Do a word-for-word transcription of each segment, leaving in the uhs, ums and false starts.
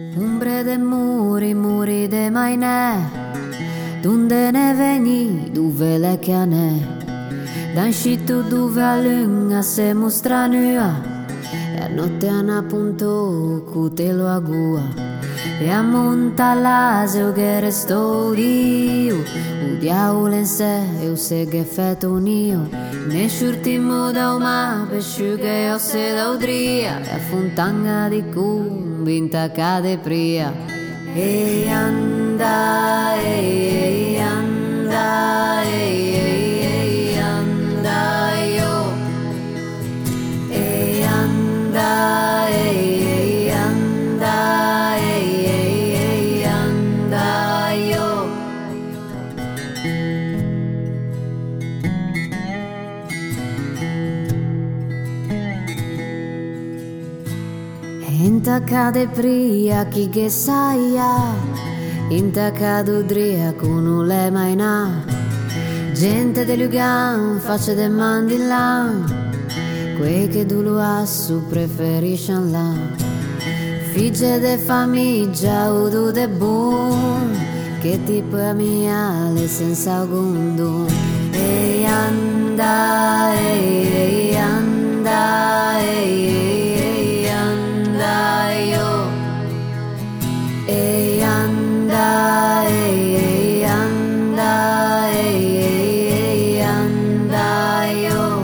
Umbre de muri, muri de mainè, donde ne veni, dove le chiane, da scitto dove a lunga se mostra nua, e a notte hanno appunto cutelo a gua. E a monta l'asio che restò io, o diavolo in sé e o se che feto un'io, ne sciurtimo da uma per sciughe o se da udria, e a fontanga di cumbi in cade pria. E anda, e anda, e anda io, e anda, e anda, e anda io. Inta cade pria chi che saia, inta cade udria con non le mai na, gente de Lugan faccia de mandillan, quei che du lo assu preferiscan là, figlie de famiglia o du de buon, che tipo è mia le senza gundo. E anda, e anda, e anda io, e anda, e anda, e anda io.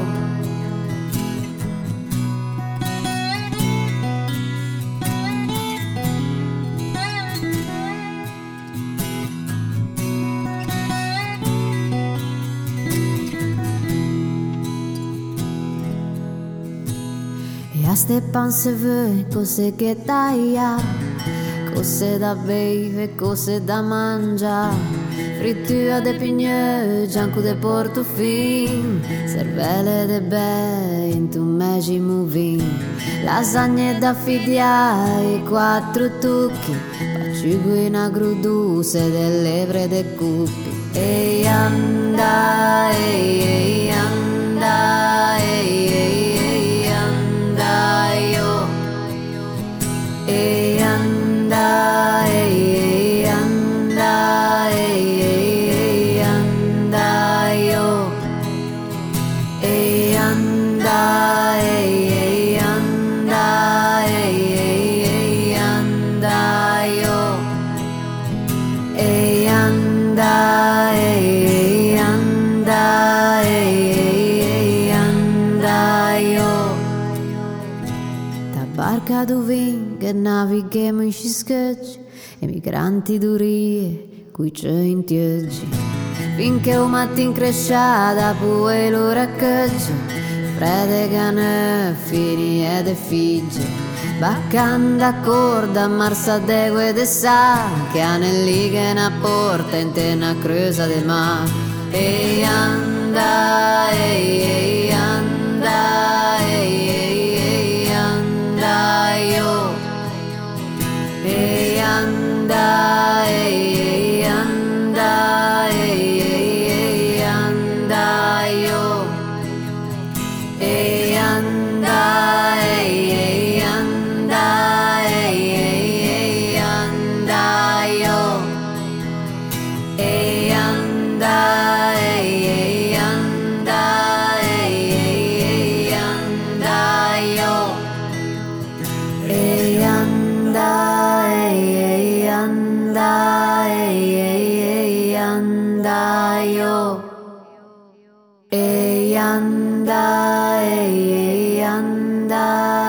E a ste panze voi cose che taia, cose da bere, cose da mangiare, frittura de pigneux, gianco de portofin, cervelle de be, in tu megimo vin, lasagne da fidiare, quattro tucchi, paciugo in agroduse, dell'evre de cuppi. E anda, e anda, e anda io, e anda, e anda, e anda io, e anda, e anda, e anda io, e anda, e anda, e anda io. Da barca dove che navighiamo in scisceggi, emigranti durie, cui c'è in tieggi, finché un mattin cresciata poi lo raccaggio, frede cane fini ed e figge, baccanda corda marsa degue de sa, che anelli che na porta in tena creusa del mar. E anda, e anda, e anda io, e anda, e anda, e anda io, e anda, e anda, e anda io, e anda, e anda, e anda io, e anda, e anda, e anda io, e anda, e anda.